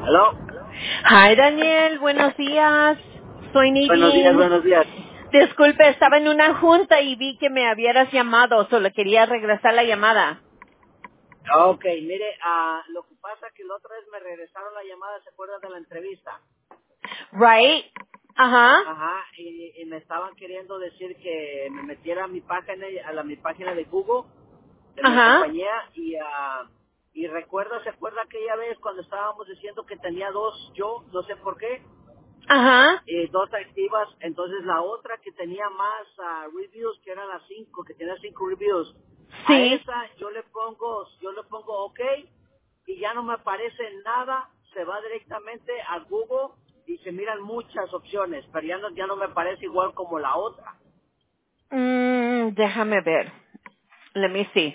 Hello. Hi, Daniel, buenos días. Soy Buenos días, Nadine. buenos días. Disculpe, estaba en una junta y vi que me habieras llamado, solo quería regresar la llamada. Ok, mire, lo que pasa es que la otra vez me regresaron la llamada, ¿se acuerda de la entrevista? Right? Ajá, Ajá, y me estaban queriendo decir que me metiera a mi página, mi página de Google, de mi ajá, compañía, y ¿se acuerda aquella vez cuando estábamos diciendo que tenía dos yo, no sé por qué, ajá, dos activas, entonces la otra que tenía más reviews, que eran las 5, que tenía 5 reviews, a sí. esa yo le pongo OK y ya no me aparece nada, se va directamente a Google y se miran muchas opciones, pero ya no me parece igual como la otra. Déjame ver. Let me see.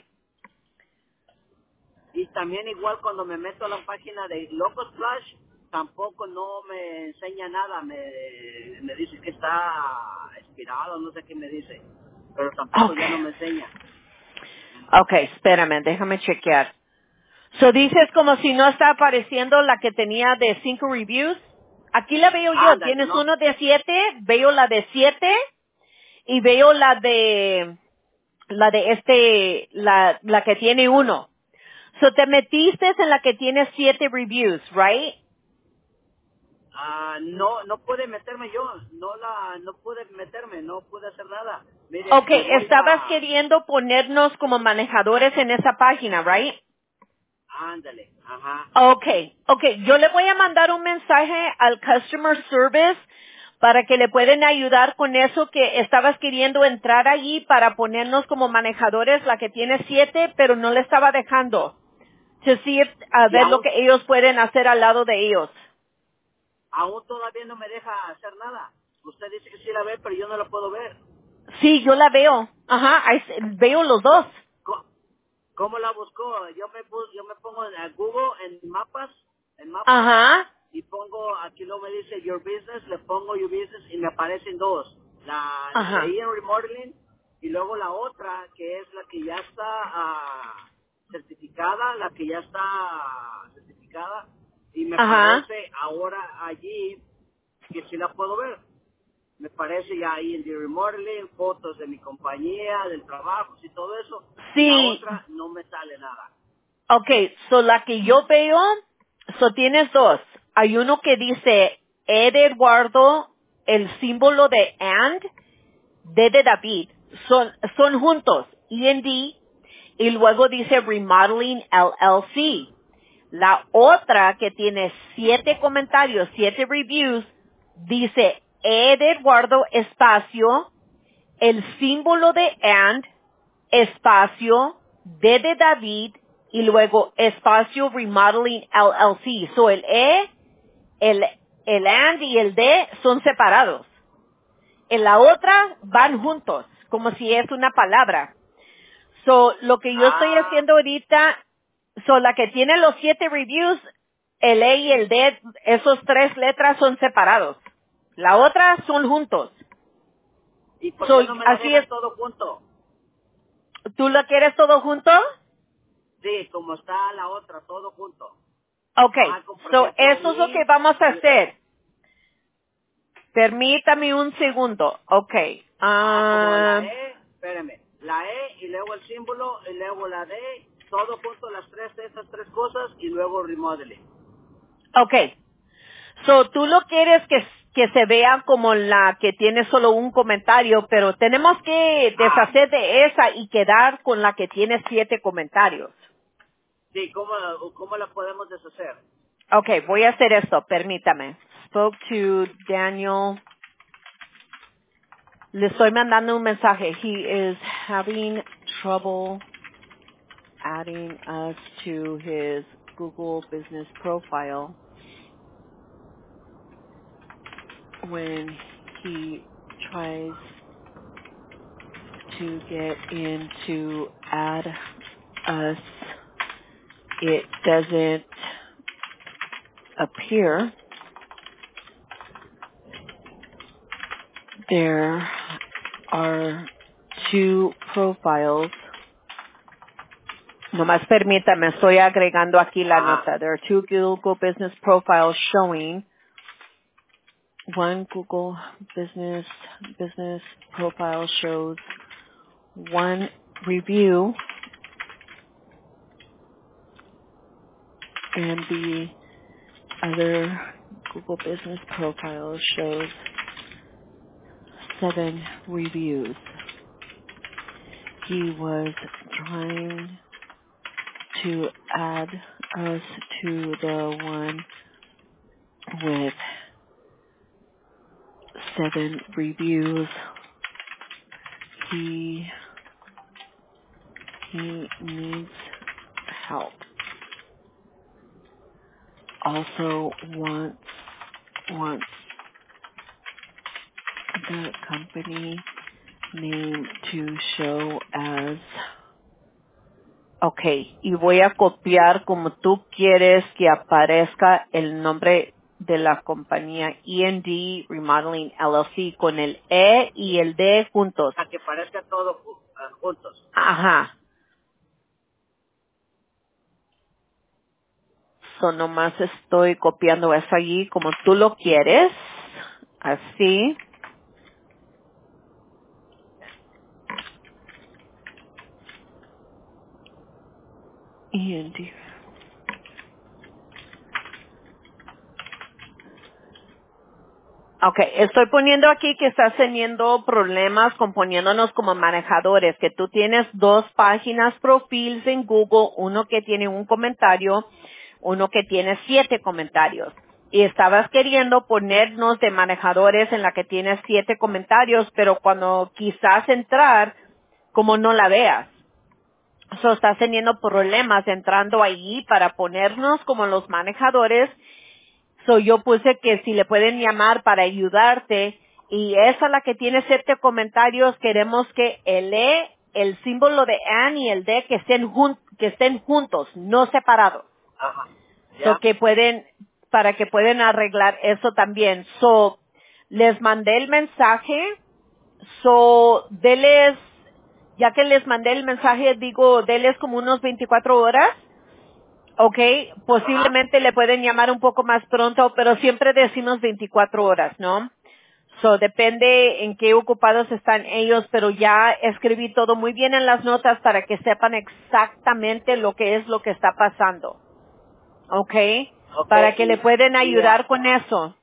Y también igual cuando me meto a la página de Locos Flash, tampoco no me enseña nada, me dice que está expirado, no sé qué me dice, pero tampoco ya no Okay. me enseña. Okay, espérame, déjame chequear. So dices como si no está apareciendo la que tenía de 5 reviews. Aquí la veo yo. Ándale, Tienes no. uno de 7, veo la de 7 y veo la que tiene uno. So te metiste en la que tiene 7 reviews, right? No pude meterme yo, no pude meterme, no pude hacer nada. Mire, me Okay, voy estabas queriendo ponernos como manejadores en esa página, right? ándale, ajá, Okay, yo le voy a mandar un mensaje al customer service para que le pueden ayudar con eso que estabas queriendo entrar allí para ponernos como manejadores, la que tiene 7, pero no le estaba dejando. To see a y ver lo que ellos pueden hacer al lado de ellos. aún todavía no me deja hacer nada. Usted dice que sí la ve, pero yo no la puedo ver. Sí, yo la veo. Ajá, veo los dos. Co- ¿Cómo la buscó? Yo me pongo en Google en mapas, Ajá, y pongo, aquí luego me dice Your Business, le pongo Your Business y me aparecen dos. De ajá, ahí en Remodeling y luego la otra que es la que ya está certificada, y me ajá. parece ahora allí que sí la puedo ver. Me parece ya ahí en The Remodeling, fotos de mi compañía, del trabajo y todo eso. Y la Sí, otra no me sale nada. okay, so la que yo veo, so tienes dos. Hay uno que dice E de Eduardo, el símbolo de and, D de David. Son juntos, E&D, y luego dice Remodeling LLC. La otra que tiene 7 comentarios, 7 reviews, dice E de Eduardo, espacio, el símbolo de and, espacio, D de David, y luego espacio Remodeling LLC. So el E, el, el and y el D son separados. En la otra van juntos, como si es una palabra. So, lo que yo estoy Ah, haciendo ahorita, so la que tiene los 7 reviews, el E y el D, esos 3 letras son separados. La otra son juntos. ¿y por So, qué no me la así es. dejan todo junto? ¿Tú lo quieres todo junto? Sí, como está la otra, todo junto. Okay. Ajá, como por So, ejemplo, eso es lo que mi, vamos a y- hacer. Permítame un segundo. Okay. como la E, espérame, la E y luego el símbolo y luego la D, todo junto, esas tres cosas y luego remodeling. Okay. So, tú lo quieres que se vea como la que tiene solo un comentario, pero tenemos que Ah, deshacer de esa y quedar con la que tiene 7 comentarios. sí, ¿cómo la podemos deshacer? Okay, voy a hacer esto, permítame. Spoke to Daniel. Le estoy mandando un mensaje. He is having trouble adding us to his Google business profile when he tries to get in to add us. It doesn't appear. There are 2 profiles Nomás permítame, estoy agregando aquí la nota. There are 2 Google Business profiles showing. One Google business profile shows one review, and the other Google business profile shows 7 reviews. He was trying to add us to the one with 7 reviews. He needs help. Also wants the company name to show as. Okay, y voy a copiar como tú quieres que aparezca el nombre de la compañía E&D Remodeling LLC con el E y el D juntos. A que parezca todo juntos. Ajá. So nomás estoy copiando eso allí como tú lo quieres. Así. E&D. Okay, estoy poniendo aquí que estás teniendo problemas con poniéndonos como manejadores, que tú tienes 2 páginas perfiles en Google, uno que tiene un comentario, uno que tiene 7 comentarios. Y estabas queriendo ponernos de manejadores en la que tienes 7 comentarios, pero cuando quizás entrar, como no la veas. So, estás teniendo problemas entrando ahí para ponernos como los manejadores. So, yo puse que si le pueden llamar para ayudarte, y esa la que tiene 7 comentarios, queremos que el E, el símbolo de AND y el D que estén juntos, no separados. Ajá. So, para que pueden arreglar eso también. So, les mandé el mensaje. So, ya que les mandé el mensaje, deles como unos 24 horas. Okay, posiblemente le pueden llamar un poco más pronto, pero siempre decimos 24 horas, ¿no? So, depende en qué ocupados están ellos, pero ya escribí todo muy bien en las notas para que sepan exactamente lo que está pasando. Okay, para que le pueden ayudar con eso.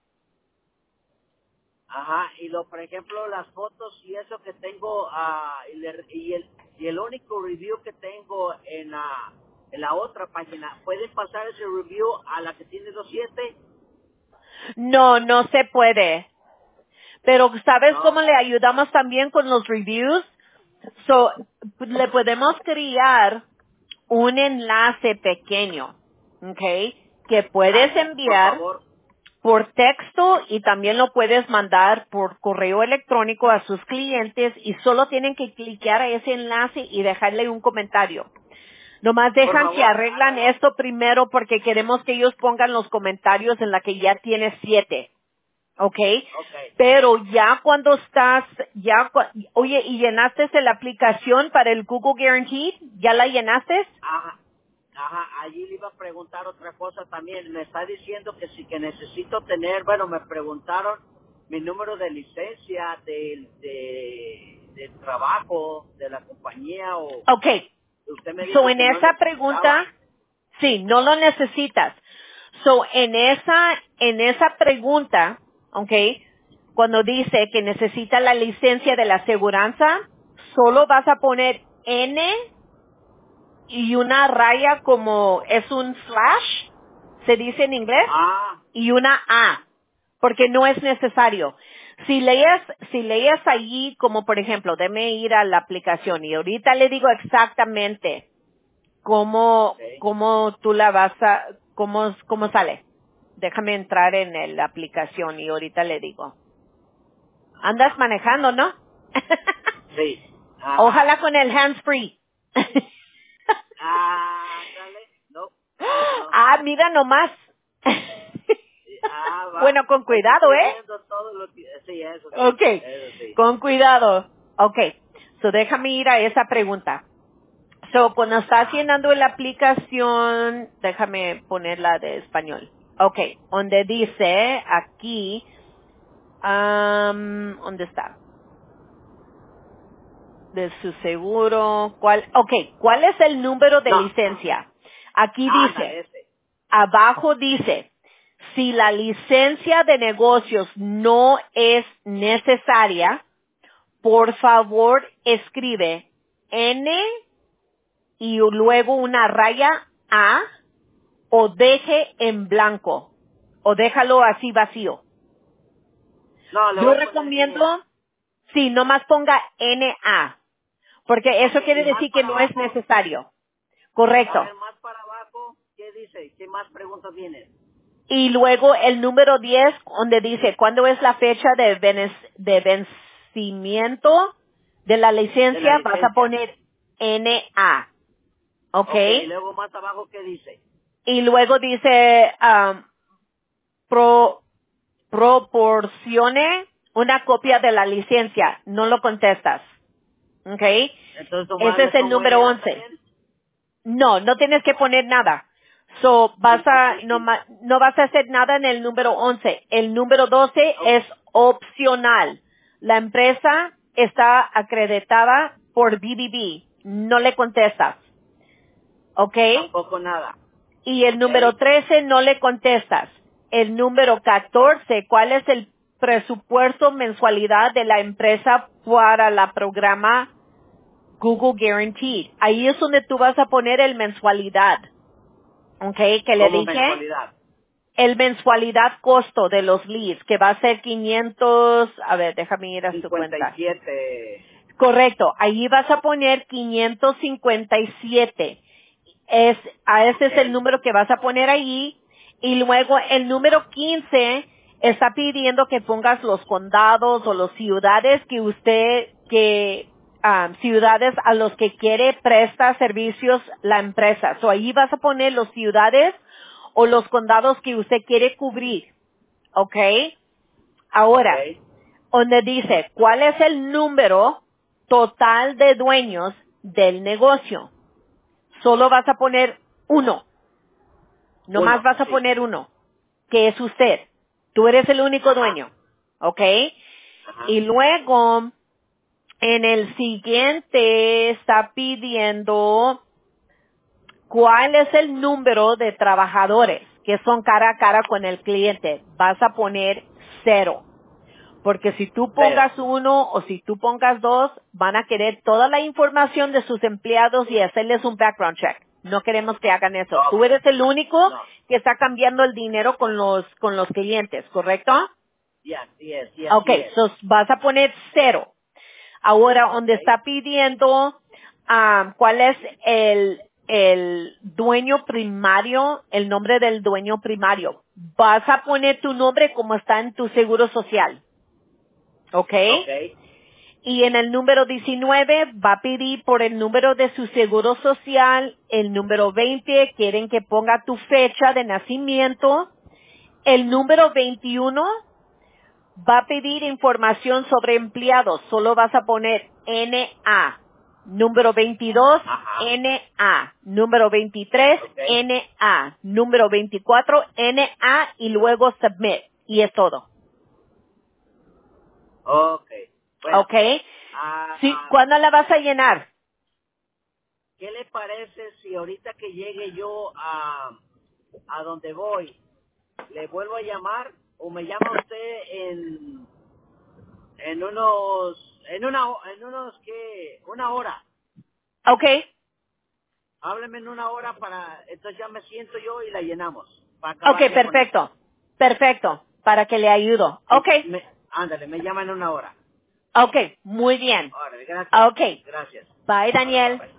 Ajá, y por ejemplo, las fotos y eso que tengo, y el único review que tengo en la otra página, ¿pueden pasar ese review a la que tiene los 7? No, no se puede. Pero ¿sabes No. cómo le ayudamos también con los reviews? So, le podemos crear un enlace pequeño, ¿ok? Que puedes Por enviar favor. por texto y también lo puedes mandar por correo electrónico a sus clientes y solo tienen que clicar a ese enlace y dejarle un comentario. Nomás dejan que arreglan esto primero porque queremos que ellos pongan los comentarios en la que ya tienes 7. Okay. Pero ya cuando oye, ¿y llenaste la aplicación para el Google Guaranteed? ¿Ya la llenaste? Ajá, allí le iba a preguntar otra cosa también. Me está diciendo que sí que necesito tener, bueno, me preguntaron mi número de licencia del trabajo, de la compañía o... Okay. Usted me dijo En que no esa necesitaba. pregunta, sí, no lo necesitas. En esa pregunta, okay, cuando dice que necesita la licencia de la aseguranza, solo vas a poner N y una raya como es un slash, se dice en inglés, y una A, porque no es necesario. Si lees allí, como por ejemplo, déme ir a la aplicación y ahorita le digo exactamente cómo tú la vas cómo sale. Déjame entrar en la aplicación y ahorita le digo. Andas manejando, ¿no? Sí. Ojalá con el hands free. Dale. No. Mira nomás. Bueno, con cuidado, ¿eh? Sí, eso sí. Okay. Eso sí. Con cuidado. Okay. Déjame ir a esa pregunta. So, cuando estás llenando la aplicación, déjame ponerla de español. Okay, donde dice aquí, ¿dónde está? De su seguro, ¿cuál es el número de No. licencia? Aquí Ándale, dice, ese. abajo dice, si la licencia de negocios no es necesaria, por favor escribe N y luego una raya A o deje en blanco o déjalo así vacío. No, le Yo voy a poner recomiendo, sí, nomás ponga NA, porque eso Ok, quiere y más decir que para no es abajo, necesario. a ver, Correcto. más para abajo, ¿qué dice? ¿Qué más preguntas vienen? Y luego el número 10, donde dice cuándo es la fecha de vencimiento de la De la licencia, vas a licencia. poner NA. ¿Ok? Ok, y luego más abajo, ¿qué dice? Y luego dice, pro, proporcione una copia de la licencia. No lo contestas. ¿Ok? Entonces, nomás Ese le es el pongo número NA 11. también. No, no tienes que poner nada. So, no vas a hacer nada en el número 11. El número 12 Oh, es opcional. La empresa está acreditada por BBB. No le contestas. ¿Ok? tampoco nada. Y el Ok. número 13 no le contestas. El número 14, ¿cuál es el presupuesto mensualidad de la empresa para la programa Google Guaranteed? Ahí es donde tú vas a poner el mensualidad. ¿Ok? Que le Como dije. mensualidad. El mensualidad costo de los leads, que va a ser 500, a ver, déjame ir a su cuenta. 57. Correcto, ahí vas a poner 557. Ese Ok. es el número que vas a poner ahí. Y luego el número 15 está pidiendo que pongas los condados o las ciudades ciudades a los que quiere prestar servicios la empresa. So ahí vas a poner las ciudades o los condados que usted quiere cubrir. ¿Ok? Ok. Ahora, donde dice, ¿cuál es el número total de dueños del negocio? Solo vas a poner uno. Nomás Uno, vas a sí. poner uno, que es usted. Tú eres el único Ajá. dueño. ¿Ok? Ajá. Y luego, en el siguiente está pidiendo cuál es el número de trabajadores que son cara a cara con el cliente. Vas a poner 0. Porque si tú Cero. pongas 1 o si tú pongas 2, van a querer toda la información de sus empleados y hacerles un background check. No queremos que hagan eso. Ok. Tú eres el único No. que está cambiando el dinero con los clientes, ¿correcto? Y Ok, así es. so vas a poner 0. Ahora, Ok. donde está pidiendo cuál es el dueño primario, el nombre del dueño primario, vas a poner tu nombre como está en tu seguro social. ¿Ok? Ok. Y en el número 19 va a pedir por el número de su seguro social. El número 20 quieren que ponga tu fecha de nacimiento. El número 21 va a pedir información sobre empleados. Solo vas a poner NA. Número 22, Ajá. NA. Número 23, Ok. NA. Número 24, NA y luego submit. Y es todo. Ok. Bueno. ¿Ok? Sí, Ah, ¿cuándo la vas a llenar? ¿qué le parece si ahorita que llegue yo a donde voy, le vuelvo a llamar o me llama usted en unos que una hora? Ok, Hábleme en una hora entonces ya me siento yo y la llenamos para ok, acabar ya con esto. perfecto. Perfecto, para que le ayudo. Ok, Ándale, me llama en una hora. ok, muy bien. Órale, gracias. Ok, Gracias. bye Ahora, bye Daniel. bye.